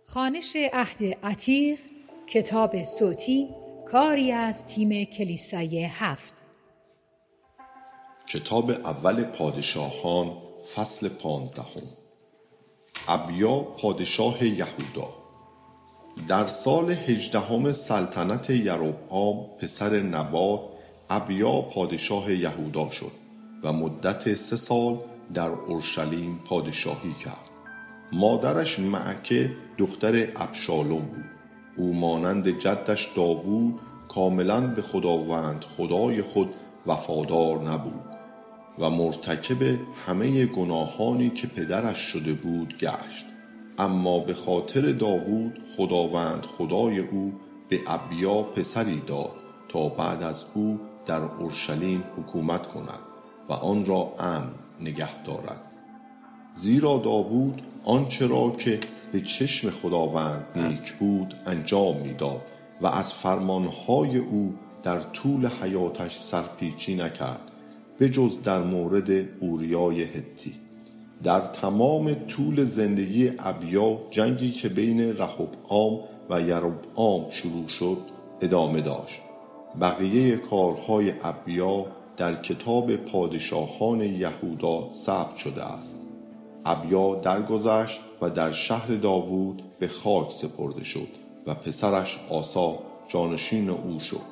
خوانش عهد عتیق، کتاب صوتی، کاری از تیم کلیسای 7. کتاب اول پادشاهان فصل 15. ابیا پادشاه یهودا. در سال 18 سلطنت یربعام پسر نبات ابیا پادشاه یهودا شد و مدت 3 سال در اورشلیم پادشاهی کرد. مادرش معکه دختر ابشالوم بود. او مانند جدش داوود کاملا به خداوند خدای خود وفادار نبود و مرتکب همه گناهانی که پدرش شده بود گشت. اما به خاطر داوود خداوند خدای او به ابیا پسری داد تا بعد از او در اورشلیم حکومت کند و آن را امن نگه دارد. زیرا داوود آنچه را که به چشم خداوند نیک بود انجام می‌داد و از فرمانهای او در طول حیاتش سرپیچی نکرد، به جز در مورد اوریای هتی. در تمام طول زندگی ابیا جنگی که بین رهبعام و یربعام شروع شد ادامه داشت. بقیه کارهای ابیا در کتاب پادشاهان یهودا ثبت شده است. ابیا درگذشت و در شهر داوود به خاک سپرده شد و پسرش آسا جانشین او شد.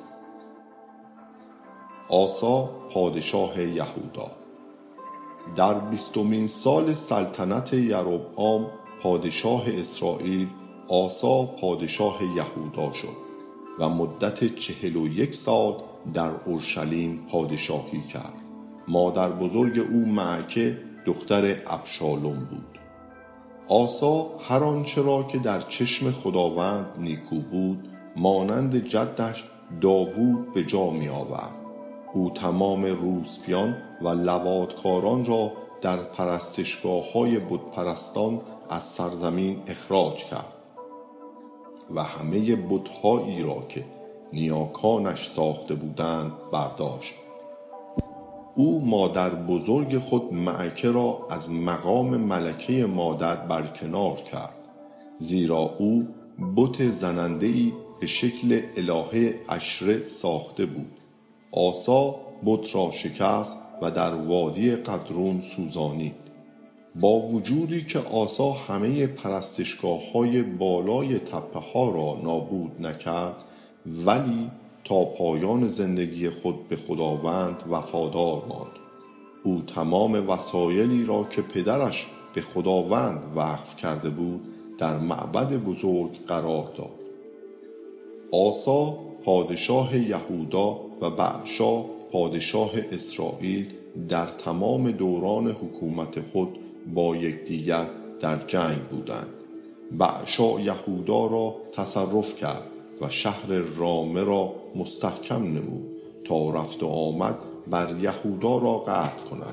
آسا پادشاه یهودا. در 20مین سال سلطنت یربعام پادشاه اسرائیل آسا پادشاه یهودا شد و مدت 41 سال در اورشلیم پادشاهی کرد. مادر بزرگ او معکه دختر ابشالوم بود. آسا هر آنچه را که در چشم خداوند نیکو بود مانند جدش داوود به جا می آورد. او تمام روسپیان و لواطکاران را در پرستشگاه‌های بتپرستان از سرزمین اخراج کرد و همه بت‌هایی را که نیاکانش ساخته بودند برداشت. او مادر بزرگ خود معکه را از مقام ملکه مادر برکنار کرد، زیرا او بت زننده‌ای به شکل الهه عشره ساخته بود. آسا بت را شکست و در وادی قدرون سوزانید. با وجودی که آسا همه پرستشگاه‌های بالای تپه‌ها را نابود نکرد، ولی تا پایان زندگی خود به خداوند وفادار ماند. او تمام وسایلی را که پدرش به خداوند وقف کرده بود در معبد بزرگ قرار داد. آسا پادشاه یهودا و بأشا پادشاه اسرائیل در تمام دوران حکومت خود با یکدیگر در جنگ بودند. بأشا یهودا را تصرف کرد و شهر رامه را مستحکم نمود تا رفت و آمد بر یهودا را قطع کند.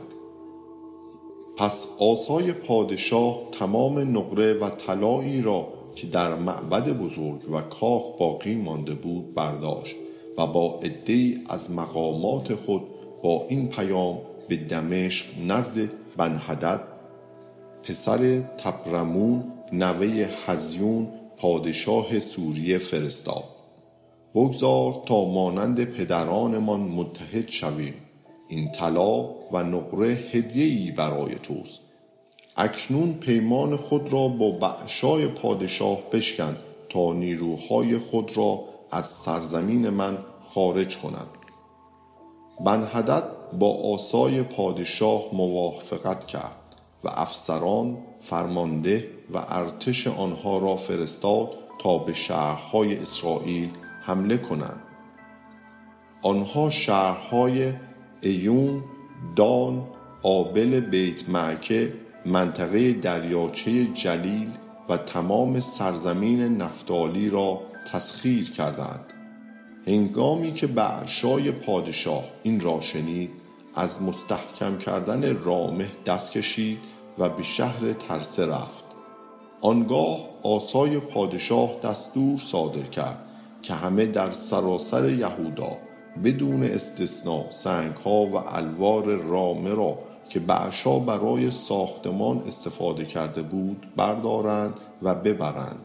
پس آسای پادشاه تمام نقره و طلایی را که در معبد بزرگ و کاخ باقی مانده بود برداشت و با عده‌ای از مقامات خود با این پیام به دمشق نزد بنحدد پسر طبرمون نوه هزیون پادشاه سوریه فرستاد: بگذار تا مانند پدرانمان متحد شویم. این طلا و نقره هدیه‌ای برای توست. اکنون پیمان خود را با بأشای پادشاه بشکن تا نیروهای خود را از سرزمین من خارج کنند. بنحدد با آسای پادشاه موافقت کرد و افسران، فرمانده و ارتش آنها را فرستاد تا به شهرهای اسرائیل حمله کنند. آنها شهرهای ایون، دان، آبل بیت معکه، منطقه دریاچه جلیل و تمام سرزمین نفتالی را تسخیر کردند. هنگامی که بأشای پادشاه این را شنید، از مستحکم کردن رامه دست کشید و به شهر ترسه رفت. آنگاه آسای پادشاه دستور صادر کرد که همه در سراسر یهودا بدون استثناء سنگ‌ها و الوار رامه را که بأشا برای ساختمان استفاده کرده بود بردارند و ببرند.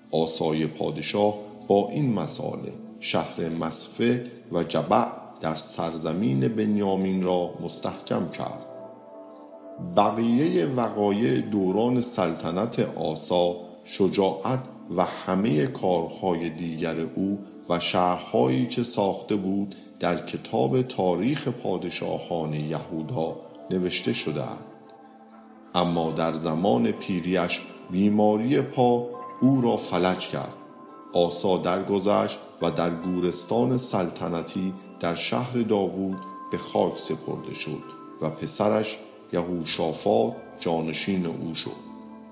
آسای پادشاه با این مساله شهر مصفه و جبع در سرزمین بنیامین را مستحکم کرد. بقیه وقایع دوران سلطنت آسا، شجاعت و همه کارهای دیگر او و شهرهایی که ساخته بود در کتاب تاریخ پادشاهان یهودا نوشته شده‌اند. اما در زمان پیریش بیماری پا او را فلج کرد. آسا درگذشت و در گورستان سلطنتی در شهر داوود به خاک سپرده شد و پسرش یهوشافاط جانشین او شد.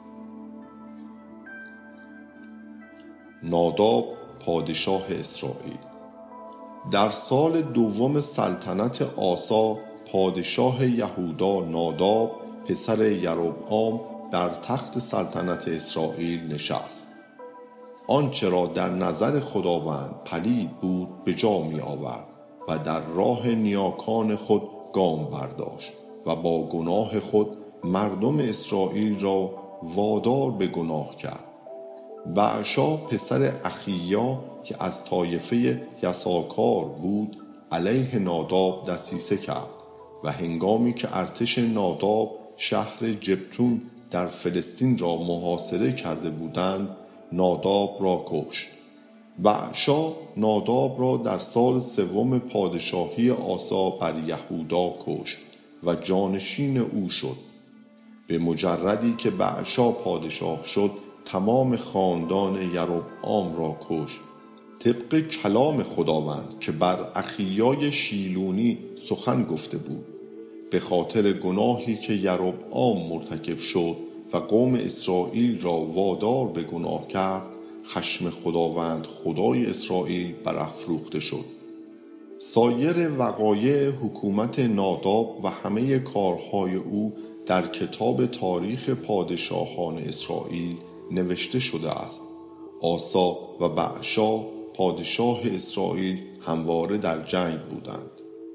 ناداب پادشاه اسرائیل. در سال دوم سلطنت آسا پادشاه یهودا ناداب پسر یربعام در تخت سلطنت اسرائیل نشست. آنچه را در نظر خداوند پلید بود به جا می آورد و در راه نیاکان خود گام برداشت و با گناه خود مردم اسرائیل را وادار به گناه کرد. بعشا پسر اخیا که از طایفه یساکار بود علیه ناداب دسیسه کرد و هنگامی که ارتش ناداب شهر جبتون در فلسطین را محاصره کرده بودند ناداب را کشت. بعشا ناداب را در سال سوم پادشاهی آسا بر یهودا کشت و جانشین او شد. به مجردی که بعشا پادشاه شد تمام خاندان یربعام را کشت، طبق کلام خداوند که بر اخیای شیلونی سخن گفته بود. به خاطر گناهی که یربعام مرتکب شد و قوم اسرائیل را وادار به گناه کرد، خشم خداوند خدای اسرائیل برافروخته شد. سایر وقایع حکومت ناداب و همه کارهای او در کتاب تاریخ پادشاهان اسرائیل نوشته شده است. آسا و بعشا پادشاه اسرائیل همواره در جنگ بودند.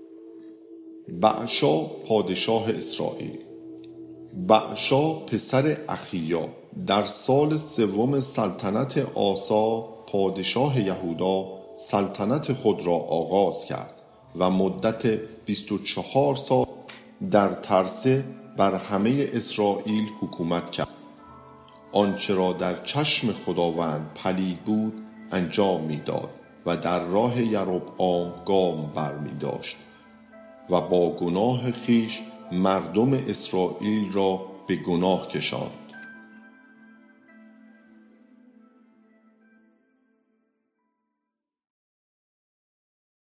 بعشا پادشاه اسرائیل. بعشا پسر اخیا در سال سوم سلطنت آسا پادشاه یهودا سلطنت خود را آغاز کرد و مدت 24 سال در ترسه بر همه اسرائیل حکومت کرد. آنچه را در چشم خداوند پلید بود انجام می‌داد و در راه یربعام گام برمی‌داشت و با گناه خیش مردم اسرائیل را به گناه کشاند.